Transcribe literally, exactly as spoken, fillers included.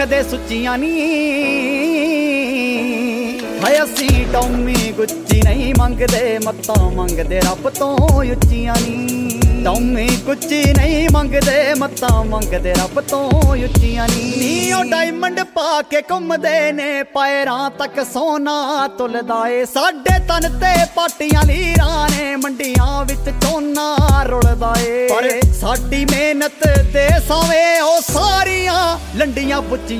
ਕਦੇ ਸੁੱਚੀਆਂ ਨੀ ਹਾਏ ਅਸੀਂ ਟੌਮੀ ਗੁੱਚੀ ਨਹੀਂ ਮੰਗਦੇ, ਮੱਤਾਂ ਮੰਗਦੇ ਰੱਬ ਤੋਂ ਉੱਚੀਆਂ ਨੀ। ਟੌਮੀ ਗੁੱਚੀ ਨਹੀਂ ਮੰਗਦੇ, ਮੱਤਾਂ ਮੰਗਦੇ ਰੱਬ ਤੋਂ ਉੱਚੀਆਂ ਨੀ। ਨੀ ਉਹ ਡਾਇਮੰਡ ਪਾ ਕੇ ਘੁੰਮਦੇ ਨੇ, ਪੈਰਾਂ ਤੱਕ ਸੋਨਾ ਤੁਲਦਾ ਏ। ਸਾਡੇ ਤਨ ਤੇ ਪਾਟੀਆਂ ਲੀਰਾਂ ਨੇ, ਮੰਡੀਆਂ ਵਿੱਚ ਝੋਨਾ ਰੁਲਦਾ ਏ। ਪਰ ਸਾਡੀ ਮਿਹਨਤ ਦੇ ਸਾਵੇਂ ਉਹ ਸਾਰੀਆਂ ਲੰਡੀਆਂ ਪੁੱਚੀਆਂ